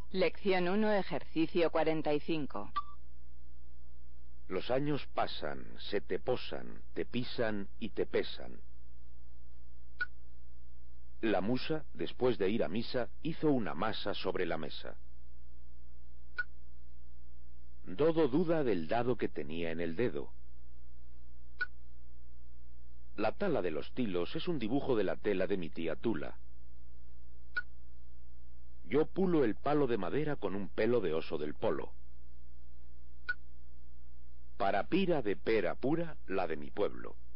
Lección 1, ejercicio 45. Los años pasan, se te posan, te pisan y te pesan. La musa, después de ir a misa, hizo una masa sobre la mesa. Dodo duda del dado que tenía en el dedo. La tala de los tilos es un dibujo de la tela de mi tía Tula. Yo pulo el palo de madera con un pelo de oso del polo. Para pira de pera pura, la de mi pueblo.